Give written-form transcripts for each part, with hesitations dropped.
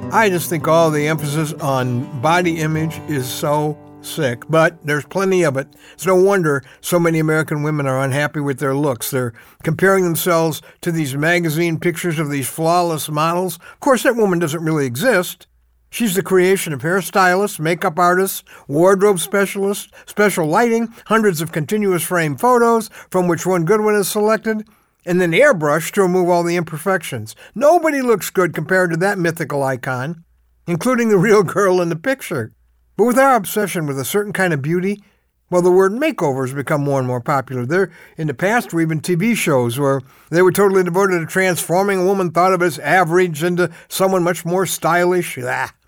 I just think all the emphasis on body image is so sick, but there's plenty of it. It's no wonder so many American women are unhappy with their looks. They're comparing themselves to these magazine pictures of these flawless models. Of course, that woman doesn't really exist. She's the creation of hairstylists, makeup artists, wardrobe specialists, special lighting, hundreds of continuous frame photos from which one good one is selected, and then airbrushed to remove all the imperfections. Nobody looks good compared to that mythical icon, including the real girl in the picture. But with our obsession with a certain kind of beauty, well, the word makeover has become more and more popular. There, in the past, were even TV shows where they were totally devoted to transforming a woman thought of as average into someone much more stylish.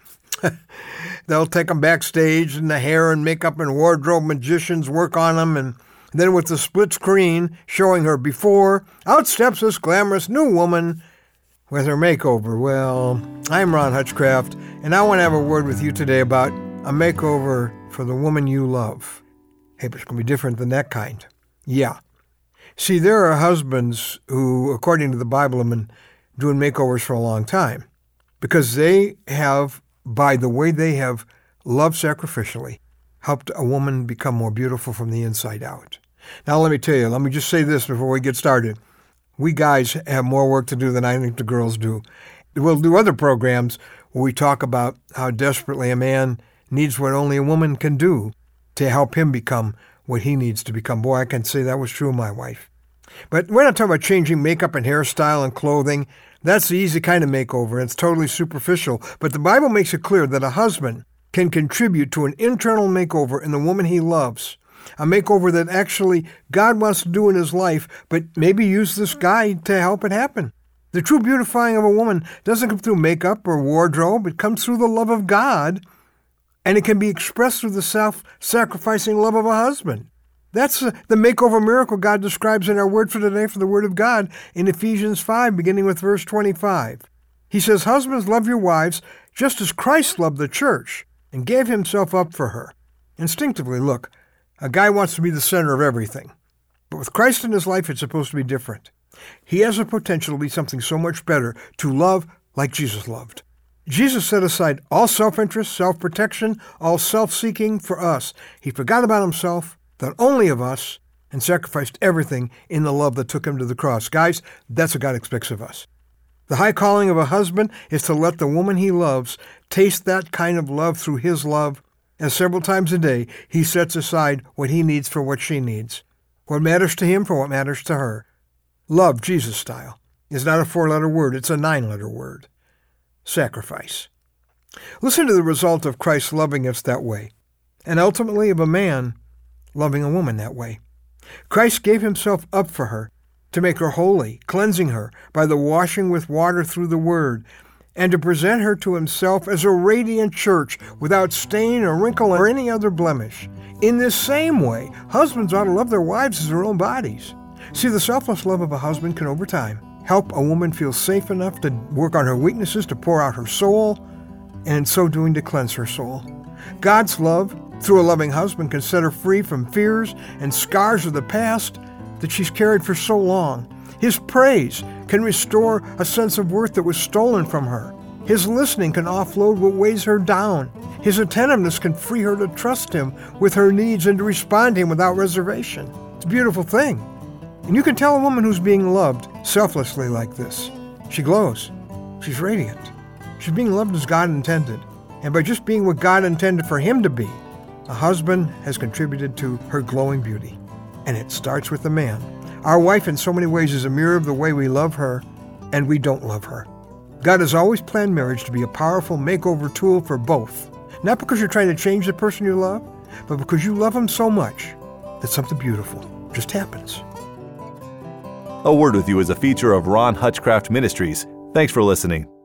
They'll take them backstage, and the hair and makeup and wardrobe magicians work on them, and then with the split screen showing her before, out steps this glamorous new woman with her makeover. Well, I'm Ron Hutchcraft, and I want to have a word with you today about a makeover for the woman you love. Hey, but it's going to be different than that kind. Yeah. See, there are husbands who, according to the Bible, have been doing makeovers for a long time because they have, by the way they have loved sacrificially, helped a woman become more beautiful from the inside out. Now, let me tell you, let me just say this before we get started. We guys have more work to do than I think the girls do. We'll do other programs where we talk about how desperately a man needs what only a woman can do to help him become what he needs to become. Boy, I can say that was true of my wife. But we're not talking about changing makeup and hairstyle and clothing. That's the easy kind of makeover. It's totally superficial. But the Bible makes it clear that a husband can contribute to an internal makeover in the woman he loves, a makeover that actually God wants to do in his life, but maybe use this guy to help it happen. The true beautifying of a woman doesn't come through makeup or wardrobe. It comes through the love of God, and it can be expressed through the self-sacrificing love of a husband. That's the makeover miracle God describes in our word for today for the Word of God in Ephesians 5, beginning with verse 25. He says, "Husbands, love your wives just as Christ loved the church and gave himself up for her." Instinctively, look, a guy wants to be the center of everything. But with Christ in his life, it's supposed to be different. He has the potential to be something so much better, to love like Jesus loved. Jesus set aside all self-interest, self-protection, all self-seeking for us. He forgot about himself, thought only of us, and sacrificed everything in the love that took him to the cross. Guys, that's what God expects of us. The high calling of a husband is to let the woman he loves taste that kind of love through his love, and several times a day he sets aside what he needs for what she needs, what matters to him for what matters to her. Love, Jesus style, is not a 4-letter word, it's a 9-letter word. Sacrifice. Listen to the result of Christ loving us that way, and ultimately of a man loving a woman that way. Christ gave himself up for her, to make her holy, cleansing her by the washing with water through the Word, and to present her to himself as a radiant church without stain or wrinkle or any other blemish. In this same way, husbands ought to love their wives as their own bodies. See, the selfless love of a husband can, over time, help a woman feel safe enough to work on her weaknesses, to pour out her soul, and in so doing to cleanse her soul. God's love, through a loving husband, can set her free from fears and scars of the past that she's carried for so long. His praise can restore a sense of worth that was stolen from her. His listening can offload what weighs her down. His attentiveness can free her to trust him with her needs and to respond to him without reservation. It's a beautiful thing. And you can tell a woman who's being loved selflessly like this. She glows. She's radiant. She's being loved as God intended. And by just being what God intended for him to be, a husband has contributed to her glowing beauty. And it starts with the man. Our wife in so many ways is a mirror of the way we love her and we don't love her. God has always planned marriage to be a powerful makeover tool for both. Not because you're trying to change the person you love, but because you love him so much that something beautiful just happens. A Word with You is a feature of Ron Hutchcraft Ministries. Thanks for listening.